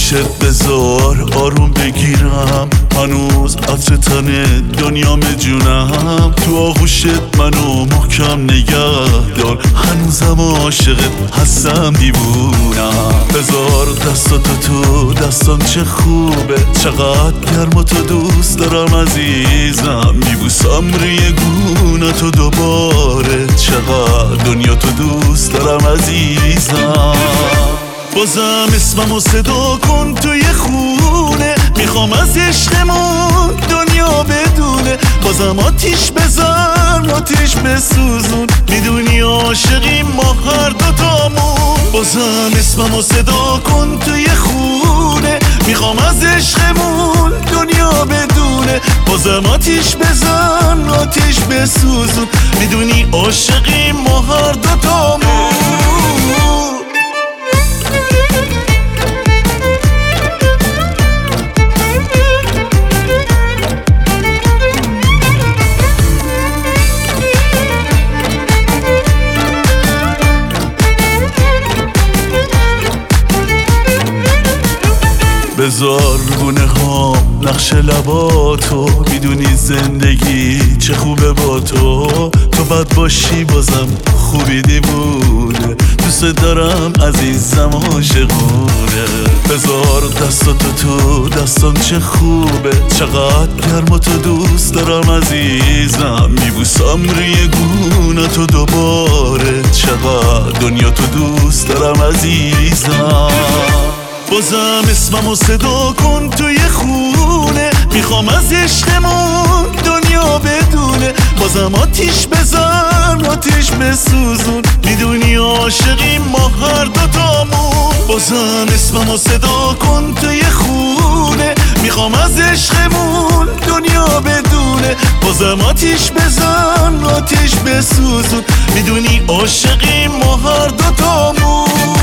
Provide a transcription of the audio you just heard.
آغوشت بذار آروم بگیرم، هنوز عطر تن دنیام جونم. تو آغوشت منو محکم نگه دار، هنوزم عاشقت هستم دیوونم. بذار دستاتو تو دستان چه خوبه، چقدر گرم و تو دوست دارم عزیزم. میبوسم روی گونتو دوباره، چقدر دنیا تو دوست دارم عزیزم. بازم اسممو صدا کن توی خونه، میخوام از عشقمون دنیا بدونه. بازم آتیش بزن آتیش بسوزون، میدونی عاشقیم ما هر دوتامون. بازم اسممو صدا کن توی خونه، میخوام از عشقمون دنیا بدونه. بازم آتیش بزن آتیش بسوزون، میدونی عاشقیم ما هر دوتامون. بذار گونه ها نقش لباتو، میدونی زندگی چه خوبه با تو. تو بد باشی بازم خوبی دیوونه، دوست دارم عزیزم عاشقونه. بذار دستاتو تو دستان چه خوبه، چقدر گرم و تو دوست دارم عزیزم. میبوسم روی گونتو دوباره، چقدر دنیا تو دوست دارم عزیزم. بازم اسممو صدا کن توی خونه، میخوام از عشقمون دنیا بدونه. بازم آتیش بزن آتیش بسوزون، میدونی عاشقیم ما هر دوتامون. بازم اسممو صدا کن توی خونه، میخوام از عشقمون دنیا بدونه. بازم آتیش بزن آتیش بسوزون، میدونی عاشقیم ما هر دوتامون.